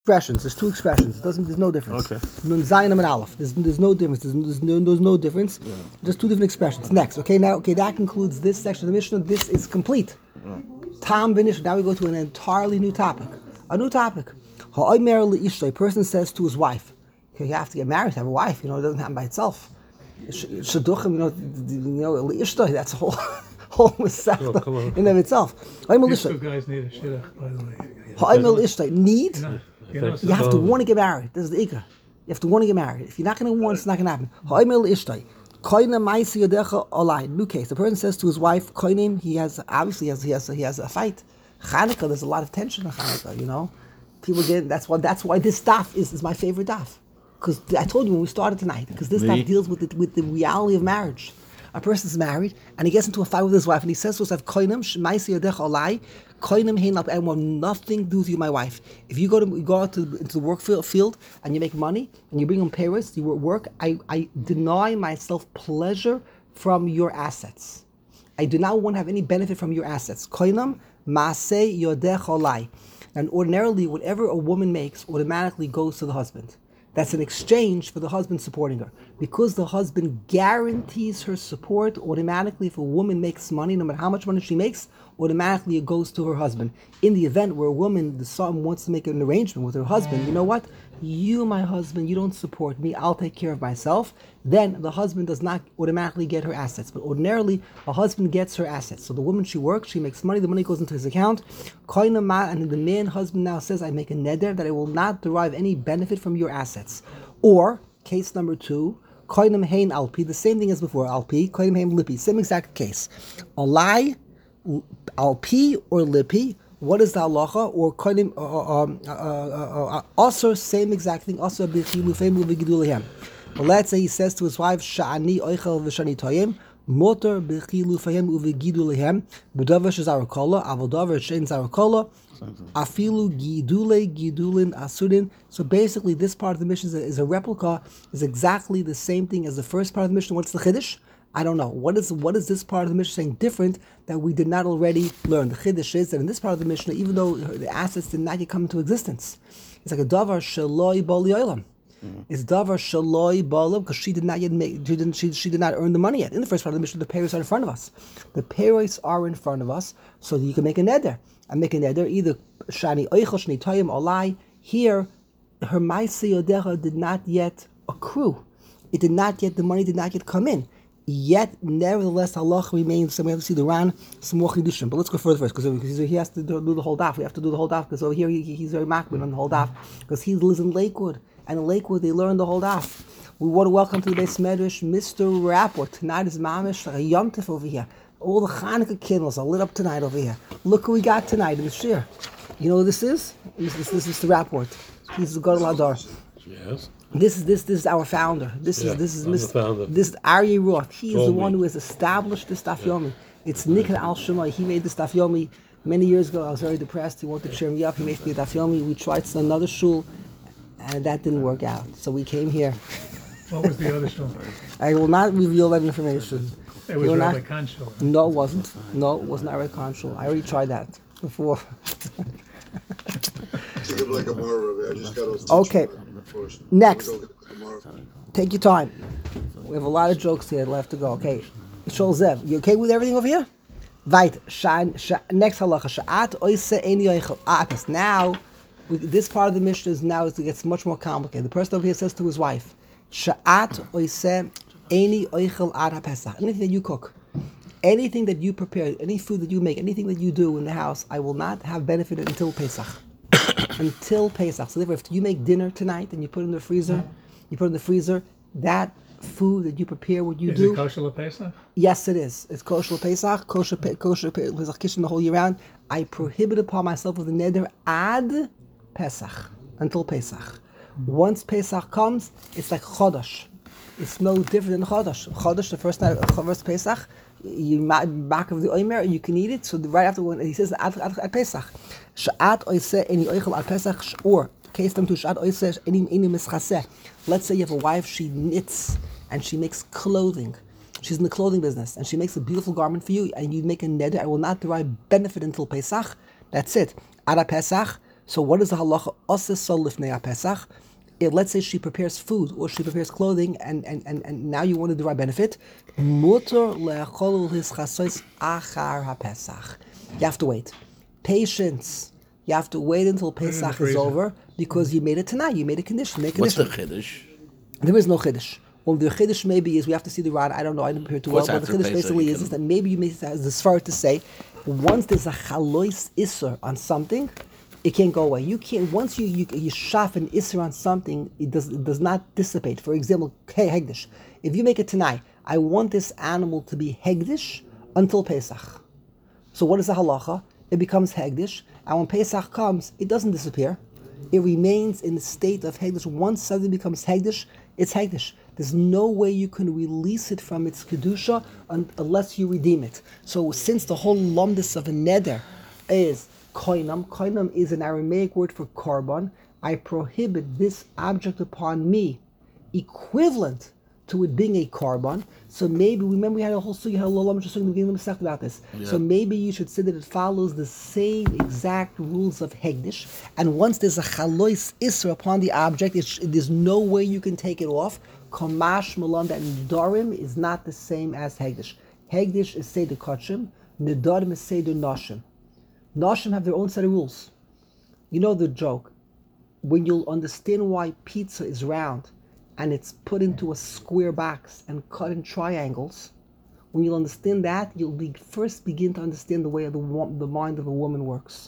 expressions. There's two expressions. There's no difference. Okay. Nun Zayin and Aleph. There's no difference. There's no difference. Yeah. Just two different expressions. Next. That concludes this section of the Mishnah. This is complete. Tam finished. Now we go to an entirely new topic. A new topic. A person says to his wife, you have to get married to have a wife. It doesn't happen by itself. Shaduchim, that's a whole masechta in of itself. These two guys need a shidduch, by the way. Need? You have to want to get married. This is the ikra. You have to want to get married. If you're not going to want, it's not going to happen. New case. The person says to his wife, he has a fight. Chanukah, there's a lot of tension in Chanukah, People get, that's why this daf is my favorite daf. Because I told you when we started tonight, because this daf deals with the reality of marriage. A person's married and he gets into a fight with his wife and he says to himself, I want nothing to do with you, my wife. If you go out into the work field and you make money and you bring home parents, you work, I deny myself pleasure from your assets. I do not want to have any benefit from your assets. And ordinarily, whatever a woman makes automatically goes to the husband. That's an exchange for the husband supporting her. Because the husband guarantees her support, automatically if a woman makes money, no matter how much money she makes, automatically it goes to her husband. In the event where a woman, the son, wants to make an arrangement with her husband, you know what? You, my husband, you don't support me, I'll take care of myself. Then the husband does not automatically get her assets. But ordinarily, a husband gets her assets. So the woman, she works, she makes money, the money goes into his account. And the man, husband now says, I make a neder that I will not derive any benefit from your assets. Or, case number 2, koinem hein alpi, the same thing as before, alpi, koinem hein lipi, same exact case. Alai, alpi or lipi, what is the halacha? Or koinem, also same exact thing, also b'chilufim u'v'gidulihem. Let's say he says to his wife, sha'ani oichel v'shani toyim, motor b'chilufim u'v'gidulihem, b'davar shezarokola, avodavar shein zarokola, afilu gidulin asurin. So basically, this part of the Mishnah is a replica, is exactly the same thing as the first part of the Mishnah. What's the chiddush? I don't know. What is this part of the Mishnah saying different that we did not already learn? The chiddush is that in this part of the Mishnah, even though the assets did not yet come into existence, it's like a davar shaloi bali olam. It's davar shaloi balam because she did not yet make. She did not earn the money yet. In the first part of the Mishnah, the payros are in front of us. The payros are in front of us, so that you can make a neder. And make a neder either shani oichel shani toyim olai. Here, her ma'aseh yodecha did not yet accrue. The money did not yet come in. Yet, nevertheless, Allah remains. So we have to see the Ran, some more chidushim. But let's go further first, because he has to do the whole daf. We have to do the whole daf, because over here he's very makbid on the whole daf, because he lives in Lakewood, and in Lakewood they learn the whole daf. We want to welcome to the Beis Medrash Mr. Rapport. Tonight is mamish like a yom tif over here. All the Hanukkah candles are lit up tonight over here. Look who we got tonight in the shir. You know who this is? This is the Rapport. He's the Gadol Hadar. Yes. This is our founder. This is Aryeh Roth. He is the one who has established this Daf Yomi. It's Nikan Al Shemai. He made this Daf Yomi many years ago. I was very depressed. He wanted to cheer me up. He made me a Daf Yomi. We tried another shul, and that didn't work out. So we came here. What was the other shul? I will not reveal that information. It was Rabbi Khan shul. No, it wasn't. No, it wasn't Rabbi Khan shul. I already tried that before. Okay. Next. Take your time. We have a lot of jokes here left to go. Okay. Shol Zev, you okay with everything over here? Vait. Next halacha. Sha'at oise eni oichel. Now, this part of the Mishnah it gets much more complicated. The person over here says to his wife, Sha'at oise eni oichel ad HaPesach. Anything that you cook, anything that you prepare, any food that you make, anything that you do in the house, I will not have benefit until Pesach. Until Pesach. So therefore, if you make dinner tonight and you put it in the freezer, that food that you prepare, what you do... Is it kosher Pesach? Yes, it is. It's kosher Pesach, kosher Pesach kitchen the whole year round. I prohibit upon myself with the neder ad Pesach, until Pesach. Once Pesach comes, it's like Chodesh. It's no different than Chodesh. Chodesh, the first night of Pesach, you back of the Omer, you can eat it. So right after, when he says at Pesach, Sha'at oiseh eni oichel at Pesach, or case them to Sha'at oiseh eni mischaseh. Let's say you have a wife, she knits and she makes clothing. She's in the clothing business and she makes a beautiful garment for you, and you make a neder, I will not derive benefit until Pesach. That's it. At Pesach, So what is the halacha? Asa salifnei Pesach. Let's say she prepares food or she prepares clothing, and now you want to derive benefit. Mutar le'achol his chasos achar haPesach. You have to wait. Patience. You have to wait until Pesach is over because you made it tonight. You made a condition. What's the chiddush? There is no chiddush. Well, the chiddush maybe is we have to see the Ran. I don't know. I didn't prepare too well. But the chiddush basically is that maybe you make the svar to say once there's a chalois isser on something, it can't go away. You can't once you shaf an isser on something, it does not dissipate. For example, hey hegdish. If you make it tonight, I want this animal to be hegdish until Pesach. So what is the halacha? It becomes hegdish, and when Pesach comes, it doesn't disappear. It remains in the state of hegdish. Once something becomes hegdish, it's hegdish. There's no way you can release it from its kedusha unless you redeem it. So since the whole lumdus of a neder is koinam is an Aramaic word for korban, I prohibit this object upon me, equivalent to it being a korban. So maybe, remember we had a whole sugi, had a little in the beginning of the about this. Yeah. So maybe you should say that it follows the same exact rules of hegdish. And once there's a chalois isra upon the object, there's no way you can take it off. Kamash malam, that nidarim is not the same as hegdish. Hegdish is seder kachim, nidarim is seder nashim. Nashim have their own set of rules. You know the joke. When you'll understand why pizza is round, and it's put into a square box and cut in triangles, when you'll understand that, you'll first begin to understand the way the mind of a woman works.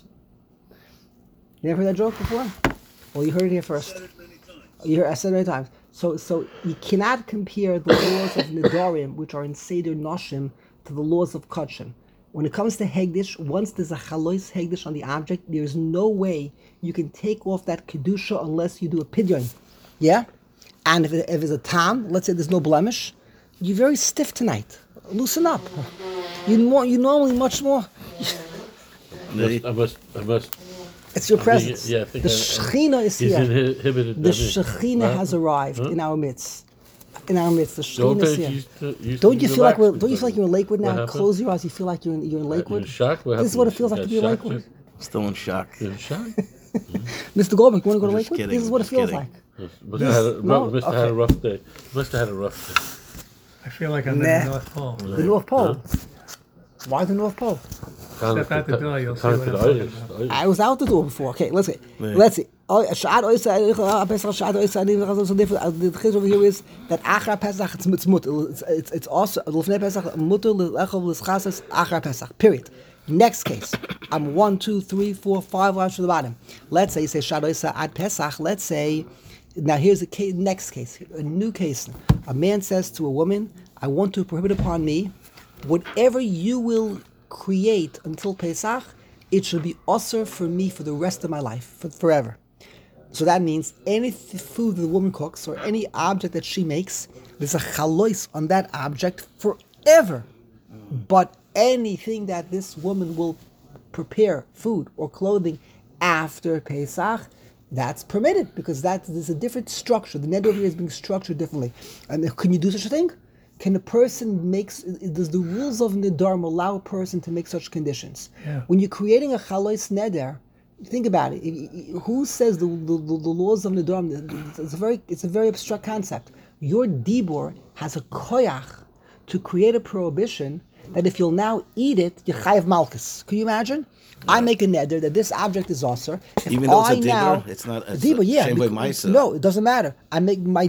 You never heard that joke before? Well, you heard it here first. I said it many times. So you cannot compare the laws of Nidarim, which are in Seder Noshim, to the laws of Kachim. When it comes to Hegdish, once there's a Chalois Hegdish on the object, there's no way you can take off that Kedusha unless you do a Pidyon. Yeah? And if it's a tam, let's say there's no blemish, you're very stiff tonight. Loosen up. You normally much more. I must. It's your presence. The Shechina is here. The Shechina has arrived in our midst. The Shechina is here. Don't you feel like you're in Lakewood now? Close your eyes. You feel like you're in Lakewood. In shock? This is what it feels like to be in Lakewood. Still in shock. In shock. Mr. Goldberg, you want to go to Lakewood? This is what it feels like. Must have had a rough day. I feel like I'm in the North Pole. The North Pole? Why the North Pole? Step out the door, you'll see what I'm talking about. I was out the door before. Okay, let's see. Shad so different. The case over here is that Achar Pesach it's mutter. It's also Lefnei Pesach mutter lechol l'schasas Achar Pesach. Period. Next case. I'm 1, 2, 3, 4, 5 lines from the bottom. Let's say you say Shad ad Pesach. Let's say now here's the case, next case, a new case. A man says to a woman, "I want to prohibit upon me whatever you will create until Pesach. It should be usher for me for the rest of my life, forever." So that means any food the woman cooks or any object that she makes, there's a chalois on that object forever. But anything that this woman will prepare, food or clothing, after Pesach, that's permitted because there's a different structure. The neder over here is being structured differently. And can you do such a thing? Can a person does the rules of Nedarim allow a person to make such conditions? Yeah. When you're creating a chalois neder, think about it. Who says the laws of Nedarim? It's a very abstract concept. Your dibur has a koyach to create a prohibition that if you'll now eat it, you chayav malchus. Can you imagine? Yeah. I make a neder that this object is also. Even though it's a dibur, it's not a dibur. Yeah, no, it doesn't matter. I make my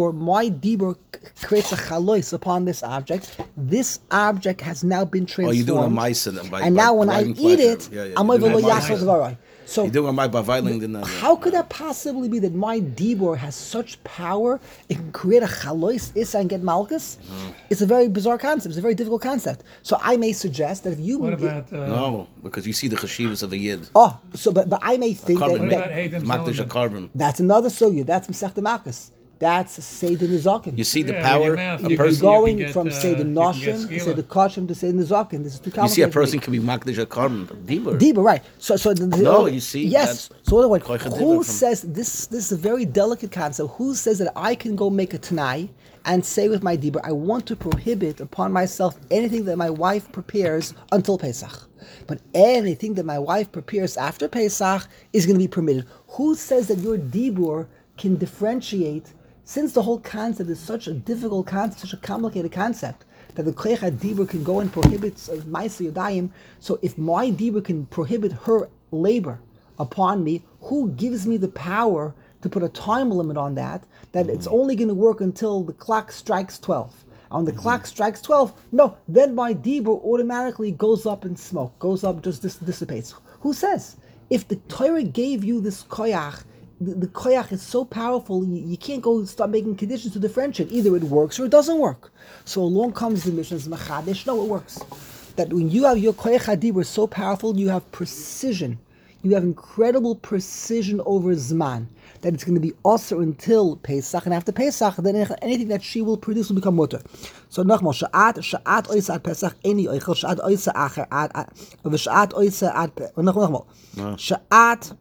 dibur creates a chalois upon this object. This object has now been transformed. Oh, you're doing a maisa, and now when I eat it, I'm over lo yachal dvarai. So you're doing by violating the neder. How could that possibly be that my dibur has such power? It can create a chalois issa and get malchus. It's a very bizarre concept. It's a very difficult concept. So I may suggest that if you what about no, because you see the cheshivas of a yid. Oh, so but I may think that makdish a carbon. That's another sugya. That's Masechta Malchus. That's Seder Nizakin. You see the power. You're going from Seder Noshim to Seder Kachim to Seder Nizakin. This is too complicated. You see a person can be makdish a carbon, dibur, right? So you see. Yes. So what? Who says this? This is a very delicate concept. Who says that I can go make a tanai and say with my dibur, I want to prohibit upon myself anything that my wife prepares until Pesach? But anything that my wife prepares after Pesach is going to be permitted. Who says that your dibur can differentiate, since the whole concept is such a difficult concept, such a complicated concept, that the koyach dibur can go and prohibit ma'aseh yadayim? So if my dibur can prohibit her labor upon me, who gives me the power to put a time limit on that it's only going to work until the clock strikes 12? On the clock strikes 12, no, then my dibur automatically goes up in smoke, goes up, just dissipates. Who says? If the Torah gave you this koyach, the koyach is so powerful, you can't go start making conditions to differentiate. Either it works or it doesn't work. So along comes the Mishnah's Machadish. No, it works. That when you have your koyach dibur so powerful, you have precision. You have incredible precision over Zman. That it's going to be also until Pesach, and after Pesach, then anything that she will produce will become mutter. So Nachmal, Sha'at oisa ad Pesach, any oichel, Sha'at oisa acher, Sha'at oisa ad, Nachmal, Sha'at,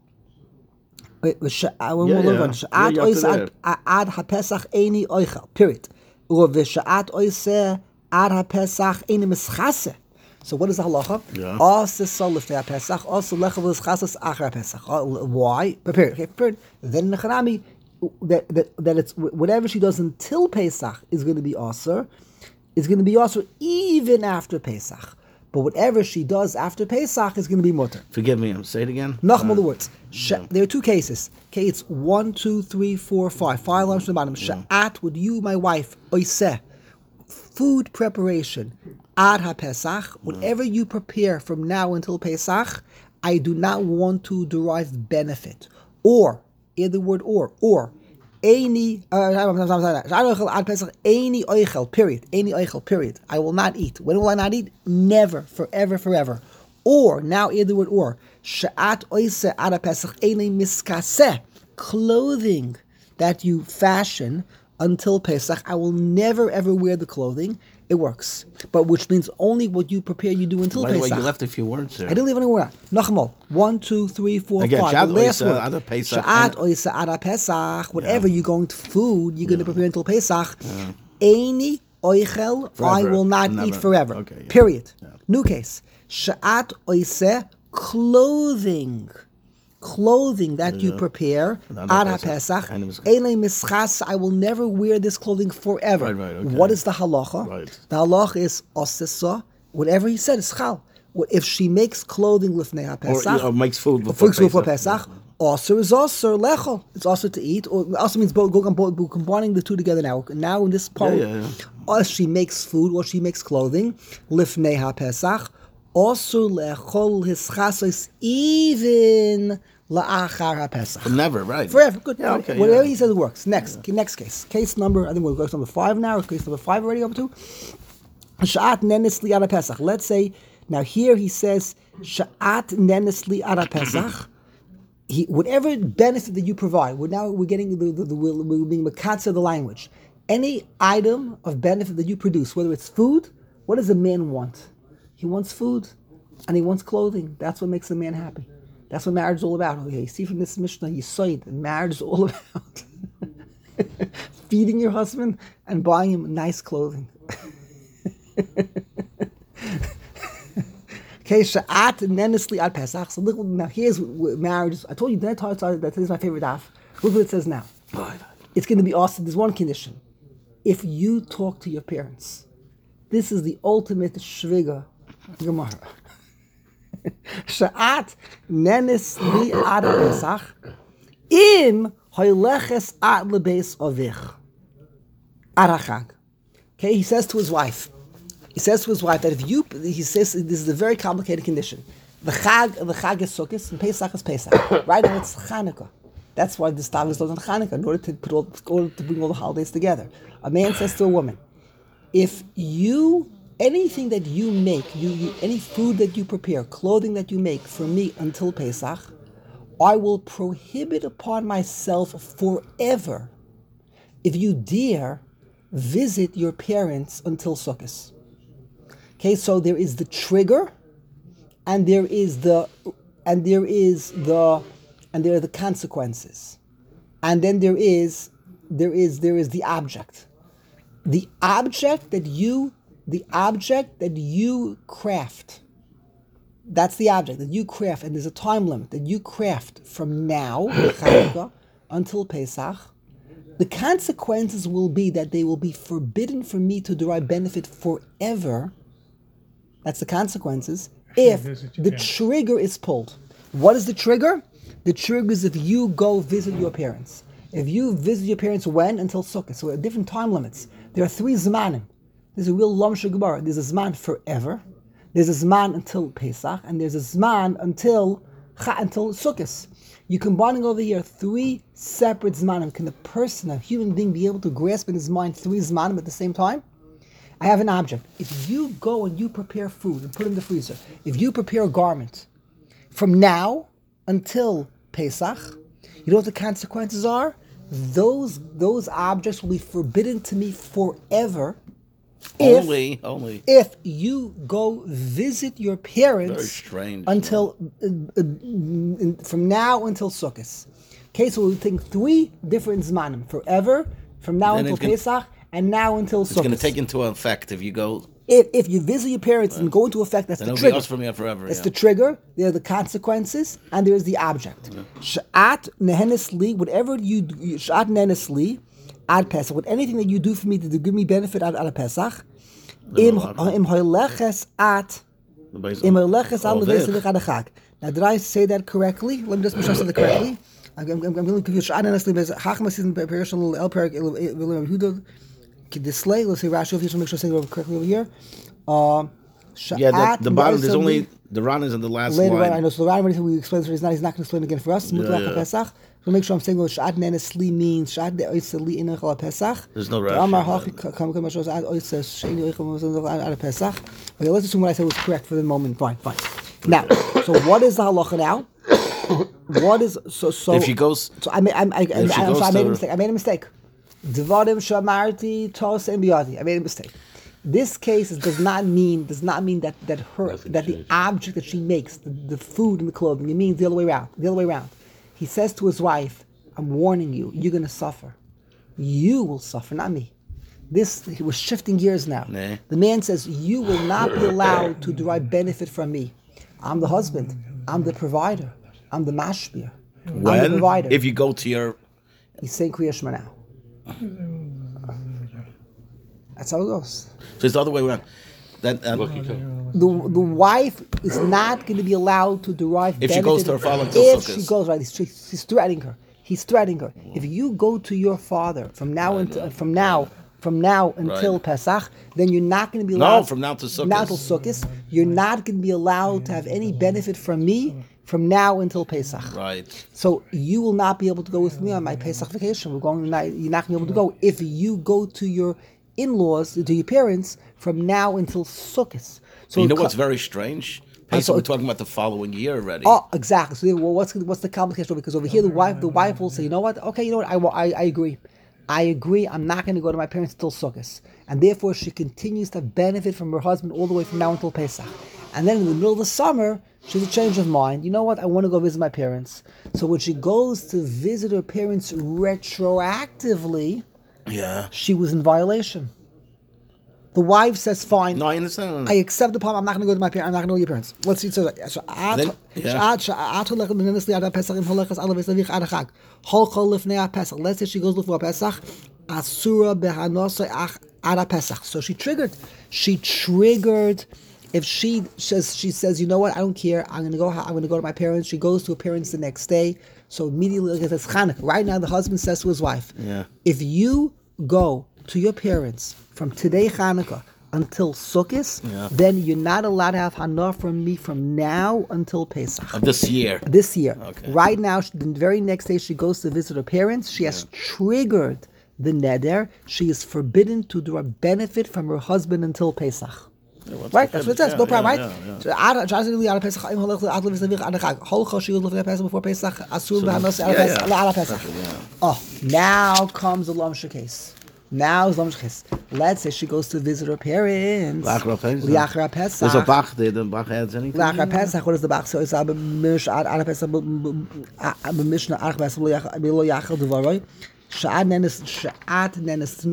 Sha'at oisa ad ha-Pesach, any oichel, period. Sha'at oisa ad ha-Pesach, any mischase. So what is the halacha? Also salif Pesach, also lechavus chasas achar Pesach. Why? Prepared. Then nechanami that it's whatever she does until Pesach is going to be also, even after Pesach. But whatever she does after Pesach is going to be mutter. Forgive me. Say it again. Nachmal the words. There are two cases. Okay, it's 1, 2, 3, 4, 5. 5 lines from the bottom. Sha'at, would you, my wife, oiseh, food preparation. Ad ha-Pesach, whatever you prepare from now until Pesach, I do not want to derive benefit. Or, in the word or, any oichel, period. Any oichel, period. I will not eat. When will I not eat? Never, forever. Or, now in the word or, sha'at oise ad ha-Pesach, any miskaseh, clothing that you fashion until Pesach, I will never ever wear the clothing. It works, but which means only what you prepare you do until Pesach. By the way, you left a few words there. I didn't leave anywhere out. Nachmal, 1, 2, 3, 4, Again, 5. The last word. Sha'at oisa ad Pesach. Whatever you're going to food, you're going to prepare until Pesach. Any oichel, I will not eat forever. Okay, period. Yeah. New case. Sha'at oisa, clothing that you prepare ad ha-Pesach, elei mischas, I will never wear this clothing forever. Right, okay. What is the halacha? Right. The halacha is osesa, whatever he said is chal. If she makes clothing lifnei ha-Pesach, or makes food before Pesach, also is also lechol. It's also to eat. Or also means combining the two together now. Now in this part, or she makes food or she makes clothing lifnei ha-Pesach, also lechol his chasos even la'achar ha-Pesach. Never, right? Forever, good. Yeah, okay, whatever he says works. Next case. Case number, I think we're going to number 5 now. Case number 5 already up to. Sha'at nenes li ad ha-Pesach. Let's say, now here he says, Sha'at nenes li ad ha-Pesach. Whatever benefit that you provide, we're getting we're being makatsa of the language. Any item of benefit that you produce, whether it's food, what does a man want? He wants food and he wants clothing. That's what makes a man happy. That's what marriage is all about. Okay, you see from this Mishnah, you saw it. Marriage is all about feeding your husband and buying him nice clothing. Okay, Sha'at nenesli ad Pesach. So look, now here's marriage. I told you that this is my favorite daf. Look what it says now. It's going to be awesome. There's one condition. If you talk to your parents, this is the ultimate shviga Gemara. Sha'at nenesli ad Pesach im hoyleches ad lebeis avich ad hachag. Okay, he says to his wife that he says this is a very complicated condition. The chag is Sukkot and Pesach is Pesach. Right now it's Chanukah. That's why this time is on Chanukah, in order to bring all the holidays together. A man says to a woman, if anything that you make, any food that you prepare, clothing that you make for me until Pesach, I will prohibit upon myself forever if you dare visit your parents until Sukkot. Okay, so there is the trigger, and there are the consequences, and then there is the object. The object that you craft That's the object that you craft, and there's a time limit that you craft from now, Chanukah, until Pesach. The consequences will be that they will be forbidden for me to derive benefit forever. That's the consequences. If the trigger is pulled. What is the trigger? The trigger is if you go visit your parents. If you visit your parents when? Until Sukkot. So there are different time limits. There are 3 zmanim. There's a real Lam Shegbar. There's a zman forever. There's a zman until Pesach. And there's a zman until Sukkot. You're combining over here 3 separate zmanim. Can a person, a human being, be able to grasp in his mind 3 zmanim at the same time? I have an object. If you go and you prepare food and put it in the freezer, if you prepare a garment from now until Pesach, you know what the consequences are? Those objects will be forbidden to me forever. Only if you go visit your parents. Very strange. Until from now until Sukkot. Okay, so we think 3 different zmanim: forever, from now until Pesach, and now until Sukkot. It's going to take into effect if you go. If you visit your parents and go into effect, that's the trigger. From here forever. It's the trigger. There are the consequences, and there is the object. Sha'at nehenes li, whatever you do, sha'at nehenes li, ad Pesach, with anything that you do for me to give me benefit out of Pesach, im hoileches at leveselich ad chag. Now, did I say that correctly? Let me just make sure I said it correctly. I'm going to confuse. Sha'at nehenes li, Chachmas is in Perishon El Perik Vilim Yehuda. Display. Let's say Rashi. If you make sure I'm saying it correctly over here. The bottom. There's only the Ran is in the last later line. I know. So the Ran, we explained, he's not going to explain again for us. Pesach. So make sure I'm saying what Sha'at nehenes li means. Sha'at de'oiseh li inach al Pesach. There's no Rashi. Okay, let's assume what I said was correct for the moment. Fine. Now, so what is the halacha now? What is so? If she goes. So I made a mistake. Dvarim shamarti tos and biyadi. I made a mistake. This case does not mean that the object that she makes, the food and the clothing, it means the other way around. He says to his wife, "I'm warning you. You're going to suffer. You will suffer, not me." He was shifting gears now. Nah. The man says, "You will not be allowed to derive benefit from me. I'm the husband. I'm the provider. I'm the mashpia. I'm the provider." If you go to your, he's saying Kriya Shema now. That's how it goes. So it's the other way around. That the wife is not going to be allowed to derive benefit if she goes to her father until if Sukkot. she goes right. He's threatening her. He's threatening her. If you go to your father from now until Pesach, then you're not going to be allowed. No, from now to Sukkot. Now till Sukkot, you're not going to be allowed to have any benefit from me from now until Pesach. Right. So you will not be able to go with me on my Pesach vacation. You're not going to be able to go if you go to your in-laws, to your parents, from now until Sukkot. So you know what's very strange? Pesach, we're talking about the following year already. Oh, exactly. So what's the complication? Because over here the wife will say, you know what? Okay, you know what? I agree. I'm not going to go to my parents until Sukkot, and therefore she continues to benefit from her husband all the way from now until Pesach. And then in the middle of the summer, she has a change of mind. You know what? I want to go visit my parents. So when she goes to visit her parents retroactively, she was in violation. The wife says, "Fine, no, I understand. I accept the problem. I'm not going to go to my parents. I'm not going to go to your parents." Let's see. So, let's say she goes before Pesach. Asura behanosai ada Pesach. So she triggered. If she says, you know what, I don't care. I'm going to go to my parents. She goes to her parents the next day. So immediately, like it's Chanukah. Right now, the husband says to his wife, if you go to your parents from today Chanukah until Sukkot, then you're not allowed to have Hana from me from now until Pesach. Of this year. Okay. Right now, the very next day she goes to visit her parents. She has triggered the neder. She is forbidden to do a benefit from her husband until Pesach. Right, that's what it says. No problem, right? Oh, now comes the Lamsha case. Let's say she goes to visit her parents. L'achar Pesach. There's a Bach there. The Bach adds anything. L'achar Pesach. What does the Bach say? It's b'mishnah arach Pesach b'lo yachal devaroi. Sha'at nenes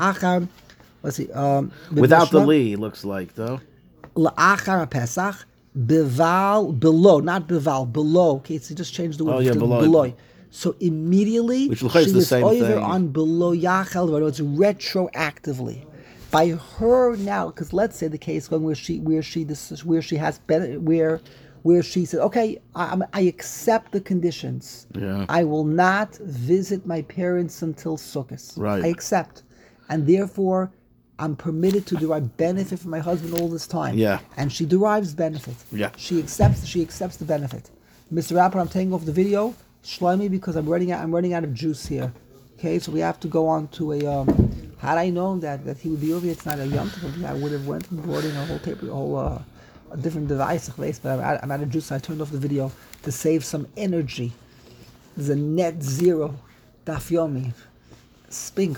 l'achar. Let's see. Without the li, looks like though. L'achar Pesach Beval, below, not beval, below. Okay, so just change the word to below. So immediately, which she is the was same over thing. on below Yachel, but it's retroactively. By her now, because let's say the case going where she has where she said, okay, I accept the conditions. Yeah. I will not visit my parents until Sukkot. Right. I accept, and therefore I'm permitted to derive benefit from my husband all this time. Yeah. And she derives benefit. Yeah. She accepts the benefit. Mr. Rapper, I'm taking off the video. Shlomi, because I'm running out of juice here. Okay, so we have to go on to a. Had I known that he would be over here tonight at Yom Tov, I would have went and brought in a whole tape, a different device. But I'm out of juice. So I turned off the video to save some energy. There's a net zero daf yomi. Spink.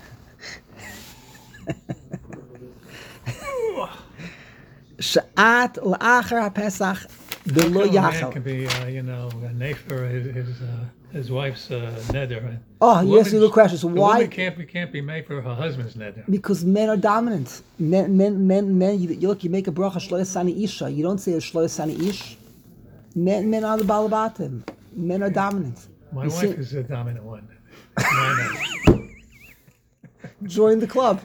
Sha'at l'achar HaPesach b'lo Man yachal. can be, a nefer, his wife's neder. Oh, you asked me a good question. So why? Woman can't be made for her husband's neder. Because men are dominant. Men. You look. You make a bracha shlois sani isha. You don't say a shlois sani ish. Men are the balabatim. Men are dominant. My You wife see- is the dominant one. Mine is. Join the club.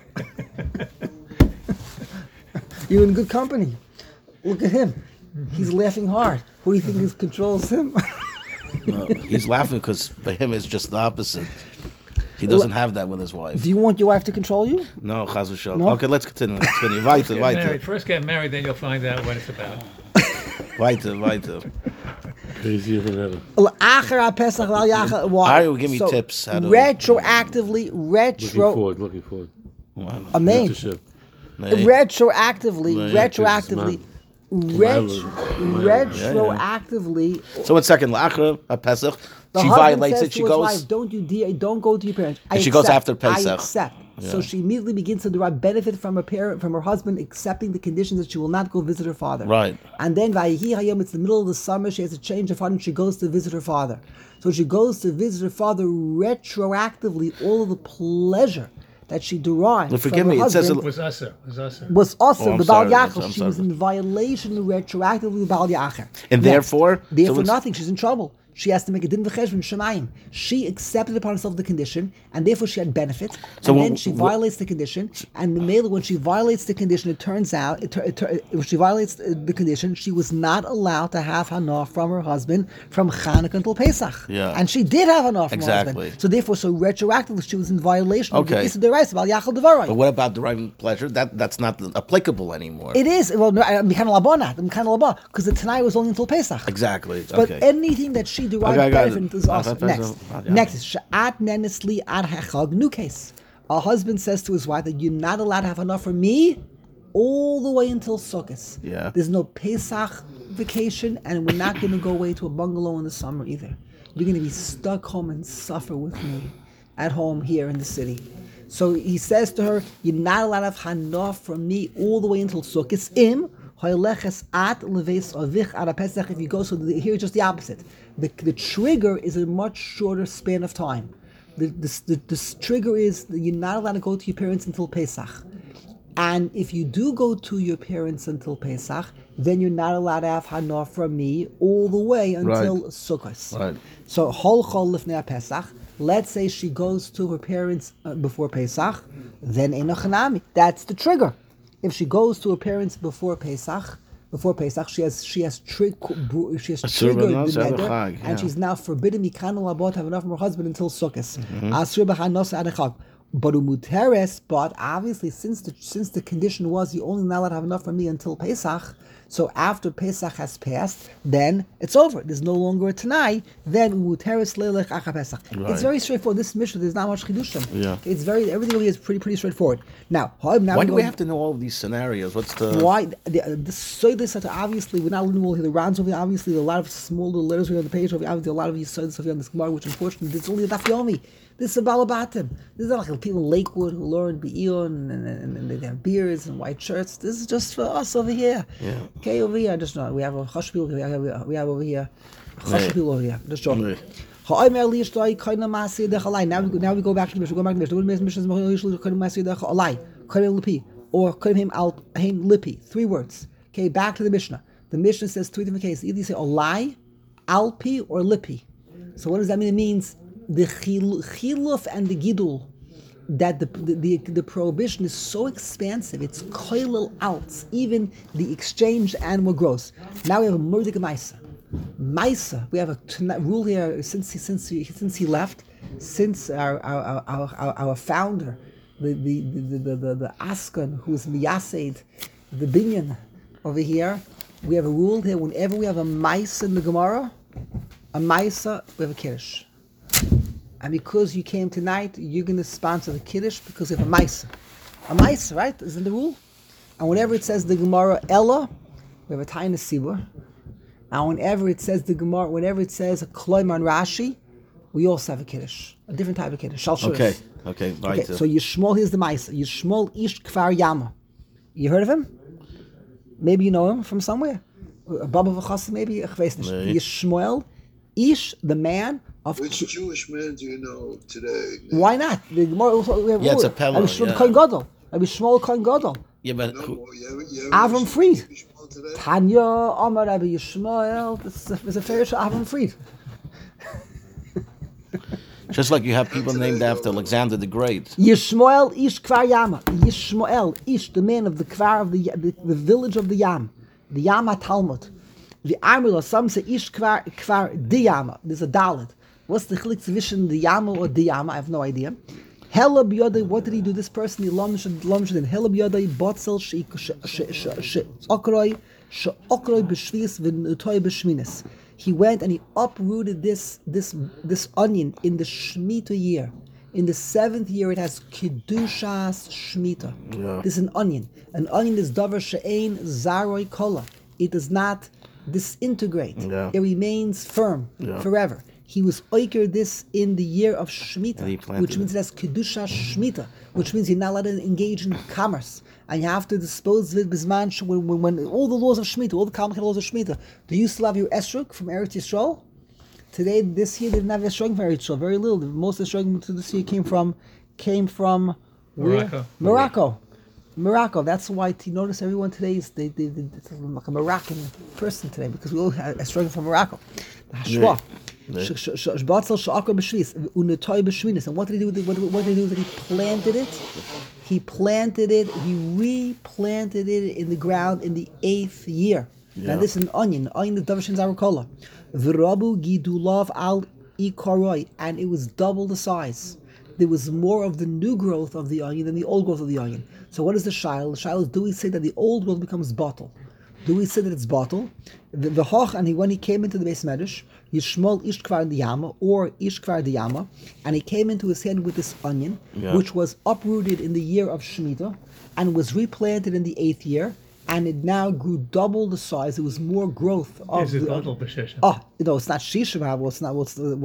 You're in good company. Look at him. He's laughing hard. Who do you think controls him? No, he's laughing because for him it's just the opposite. He doesn't have that with his wife. Do you want your wife to control you? No, chas v'shalom. No? Okay, let's continue. Weiter. First get married, then you'll find out what it's about. Weiter. Crazier than ever. L'achar HaPesach l'al yachal. Why? Ari will give me tips how to- Retroactively, Looking forward. Amen. Mentorship. Retroactively, So 1 second, L'achar HaPesach, the she husband violates says it. She to his goes. wife, don't go to your parents. And she goes after I Pesach. accept. So she immediately begins to derive benefit from her husband accepting the conditions that she will not go visit her father. Right. And then Vayihi Hayom, it's the middle of the summer, she has to change her father and she goes to visit her father. So she goes to visit her father retroactively, all of the pleasure that she derived Forgive from her me, it says husband Was usher. was also I'm the Baal sorry, Yachal. I'm She was sorry. in violation retroactively of Baal Yachal. And therefore? So Nothing. She's in trouble. She has to make a din v'cheshbon shemayim. She accepted upon herself the condition, and therefore she had benefit. So and then she violates the condition, and the male, when she violates the condition, it turns out, when she violates the condition, she was not allowed to have hana from her husband from Chanukah until Pesach. Yeah. And she did have hana from Exactly. her husband. So therefore, retroactively, she was in violation Okay. of the Issa Deraisa, Baal Yachal Devarai. But what about deriving pleasure? That's not applicable anymore. It is. Well, no, I'm kind of labonat. Because the Tanai was only until Pesach. Exactly. But Okay. anything that she derived Okay, I got benefit it. is awesome. Okay, Next. so- yeah. Next is Sha'at Nenisli Ad Hechag, new case. A husband says to his wife that you're not allowed to have enough for me all the way until Sukkot. Yeah. There's no Pesach vacation, and we're not going to go away to a bungalow in the summer either. You're going to be stuck home and suffer with me at home here in the city. So he says to her, you're not allowed to have hana from me all the way until Sukkot. If you go, so here it's just the opposite. The trigger is a much shorter span of time. The trigger is that you're not allowed to go to your parents until Pesach. And if you do go to your parents until Pesach, then you're not allowed to have hana from me all the way until Sukkot. Right. So Hol Chol Lifnei Pesach. Let's say she goes to her parents before Pesach, then Eino Chanami. That's the trigger. If she goes to her parents before Pesach, she has triggered the neder, and she's now forbidden Mikana Labot to have enough from her husband until Sukkot. Asur b'chanos ad echag. But umuteres, but obviously since the condition was you only not allowed to have enough from me until Pesach, so after Pesach has passed, then it's over. There's no longer a Tanai. Then umuteres leilech acha Pesach. Right. It's very straightforward. This mission, there's not much chidushim. Yeah. It's everything over here is pretty straightforward. Now Why do we have to know all of these scenarios? What's the... Why? Obviously, we're not learning all here. The rounds over here, obviously, there are a lot of small little letters over on the page. Obviously, a lot of these stuff on this Gemara, which unfortunately, it's only a daf yomi. This is a balabatim. This is not like people in Lakewood who learn Be'ion and they have beards and white shirts. This is just for us over here. Yeah. Okay, over here, just not. We have a chashpil. We have over here chashpil over here. Just joking. Right. Now we go back to the Mishnah. Or Lipi. 3 words. Okay, back to the Mishnah. The Mishnah says two different cases. Either you say olai, alpi, or lipi. So what does that mean? It means the chiluf and the gidul, that the prohibition is so expansive, it's koilel out, even the exchange animal gross. Now we have a murdik maisa. Maisa, we have a rule here since he left, since our founder, the Askan, who's Miyased, the Binyan over here, we have a rule here, whenever we have a Maisa in the Gemara, a Maisa, we have a Kiddush. And because you came tonight, you're going to sponsor the Kiddush because we have a Maisa. A Maisa, right? Isn't the rule? And whenever it says the Gemara Ella, we have a Taina Sibur. And whenever it says the Gemara, whenever it says a Kloiman Rashi, we also have a Kiddush. A different type of Kiddush. Okay, so Yishmol, here's the Maisa. Yishmol Ish Kfar Yama. You heard of him? Maybe you know him from somewhere. A Baba V'chassid, maybe? Yishmael Ish, the man of... Which Jewish man do you know today? Why not? The Gemara also, we have it's a Pella. Rabbi Shmuel Kohen Gadol. Rabbi Shmuel Kohen Gadol. Yeah, but Avram Fried. Tanya Amar Rabbi Yishmael. It's a fair Avram Fried. just like you have people named after Alexander the Great. Yishmael Ish Kfar Yama. Yishmael Ish, the man of the Kfar of the village of the Yam. The Yama Talmud. The Amrila, some say Ish Kfar Diyama. There's a Dalit. What's the chilek zwischen the Yama or Diyama? I have no idea. Hela b'yodai, what did he do? This person, he lomshed in Hela b'yodai, botzel she'okroi b'shvis v'nutoi b'shminis. He went and he uprooted this onion in the Shemitah year. In the 7th year, it has Kedushas Shemitah. Yeah. This is an onion. An onion is davar she'ein zaroi kola. It does not disintegrate. Yeah. It remains firm forever. He was oiker this in the year of Shemitah, which means it has Kedusha Shemitah, which means you're not allowed to engage in commerce. And you have to dispose of it bisman when all the laws of Shemitah, all the complicated laws of Shemitah. Do you still have your esrog from Eretz Yisrael? Today, this year, they didn't have esrog from Eretz Yisrael, very little. Most esrog to this year came from Morocco. That's why you notice everyone today is they like a Moroccan person today, because we all have esrog from Morocco. The Hashwa. And what did he do with it? What did he do with it? He planted it. He replanted it in the ground in the 8th year. Now this is an onion. Onion is Davashin Zarakola. V'rabu gidulav al ikaroi, and it was double the size. There was more of the new growth of the onion than the old growth of the onion. So what is the shail? The shail is, do we say that the old growth becomes bottle? Do we say that it's bottle? The hoch, and when he came into the base medrash, Yishmol Ish Kvar Diyama, or Ish Kvar Diyama, and he came into his hand with this onion, which was uprooted in the year of Shemitah, and was replanted in the 8th year, and it now grew double the size. It was more growth of Is it bottle position? Oh, no, it's not Shisha. It's not.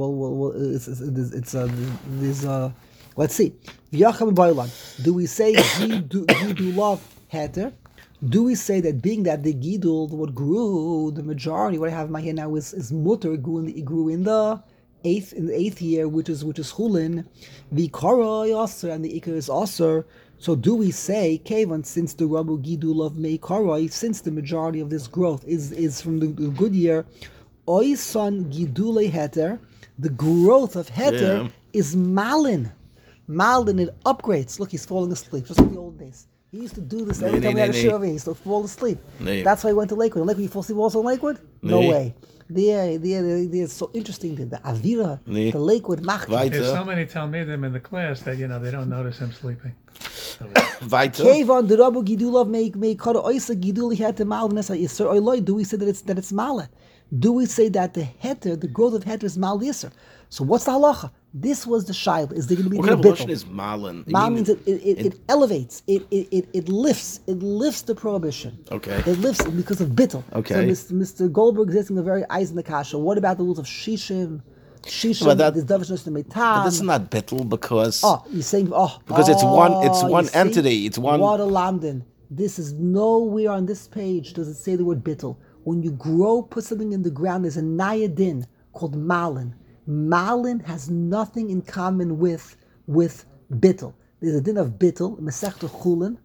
Let's see. Do we say Gidulav Heter? Do we say that being that the Gidul, what grew, the majority, what I have in my hand now is Mutter, grew in the 8th year, which is Chulin, the Koroi Aser, and the Iker is Aser. So do we say, Kevan, since the Rabu Gidul of Mei Koroi, since the majority of this growth is from the good year, Oisan Gidule Heter, the growth of Heter is Malin. Malin, it upgrades. Look, he's falling asleep, just like the old days. He used to do this every time we had a shiur over here. He used to fall asleep. That's why he went to Lakewood. In Lakewood, you fall asleep also in Lakewood? No way. They're so interesting. The Avira, the Lakewood Machki. There's so many Talmidim in the class that, they don't notice him sleeping. Kevon, the Rabu Gidulav may kara oisa Giduli heter mal nesa yisur oiloi. Do we say that it's mala? Do we say that the heter, the growth of heter is mal yisur? So what's the halacha? This was the shaila. Is there going to be what kind of lashon is malin? Mal means it elevates, it lifts the prohibition. Okay. It lifts it because of bittul. Okay. So Mr. Goldberg is asking a very eyes in the kasha. What about the rules of shishim? But this is not bittul because you're saying because it's one entity. It's one. Water Lamden. This is nowhere on this page does it say the word bittul. When you put something in the ground, there's a nayadin called malin. Malin has nothing in common with bittul. There's a din of bittul, Masechta Chulin,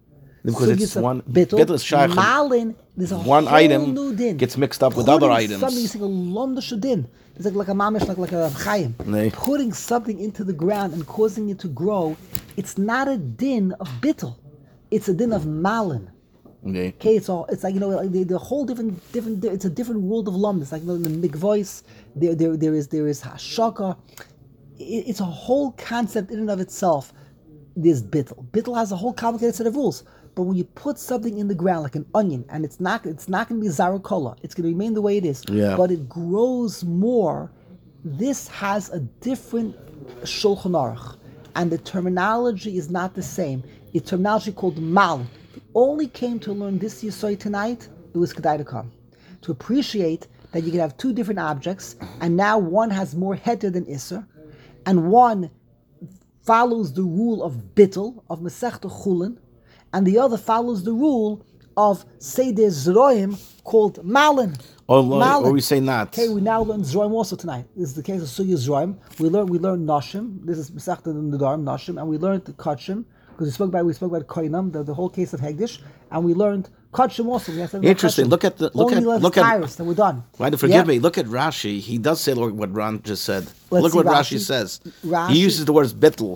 Because it's Sugis of one bittul. bittul is shaykh. Malin, there's a One whole item new din. gets mixed up with Putting other items. Something, you think a lomdasha din. It's like a mamish, like a chayim. Nee. Putting something into the ground and causing it to grow, it's not a din of bittul. It's a din of malin. Okay. Okay, it's like, you know, like the whole different. It's a different world of lum. It's like, you know, in the mikvois, there is hashaka. It's a whole concept in and of itself. There's bittul. Bittul has a whole complicated set of rules. But when you put something in the ground like an onion, and it's not going to be zarakola, it's going to remain the way it is. Yeah. But it grows more. This has a different shulchan aruch, and the terminology is not the same. It's terminology called mal. Only came to learn this Yisoi tonight, it was Kedai to come. To appreciate that you can have two different objects, and now one has more heter than Isser, and one follows the rule of bittul, of Masechta Chulin, and the other follows the rule of Seder Zroim called Malin. Or we say not. Okay, we now learn Zroim also tonight. This is the case of Sugya Zroim. We learn Nashim. This is Masechta Nedarim, Nashim, and we learned Kachim. Because we spoke about Koinam, the whole case of Hegdish, and we learned Kachim also. We have to Interesting. Kachim. Look at Tyrus, then we're done. Right, forgive me. Look at Rashi. He does say what Ron just said. Let's Look see what Rashi. Rashi says. Rashi. He uses the words bittul.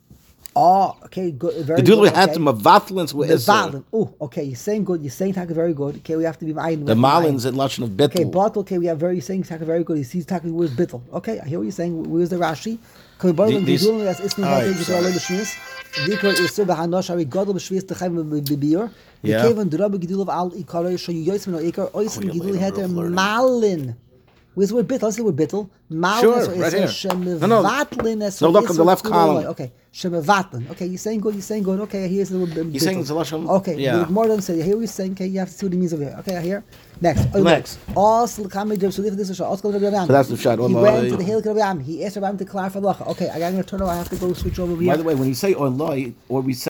Oh, okay, good. Very The dude we good. had to mavatlins with Isser. Mevatlin. Oh, okay, you're saying good. You're saying Taka very good. Okay, we have to be ma'ayin. The malins in lashon of Okay, bittul. but okay, we have you're saying Taka very good. He sees Taka where's bittul. Okay, I hear what you're saying. Where's the Rashi? Can we borrow These- the as ismi Alright, ha'tei sorry. b'torah l'shmius? Dikor isur b'hanosh ari gadol b'shvius t'chayim b'biur. Yeah. V'kevan d'rabbi gidul of al ikarei shoyu yoyis min ha'ikar oisim Oh, gidul yeah, heter I'm learning. malin. Where's the word bittul? Let's see the word bittul. Malin Sure, is right here. shemevatlin es No, look on the left column. Okay, shemevatlin. Okay, you're saying good. You're saying good. Okay, here's the word. He's saying it's a lashon. Okay, Yeah. more than say. Here we're saying. Okay, you have to see what it means over here. Okay, I hear. Next. Next. So that's the shot. He went to the Hilik Rabbi Am. He asked Rabbi Am to clarify the halacha. Okay, I'm going to turn over. I have to go switch over here. By the way, when you say oloi, or we say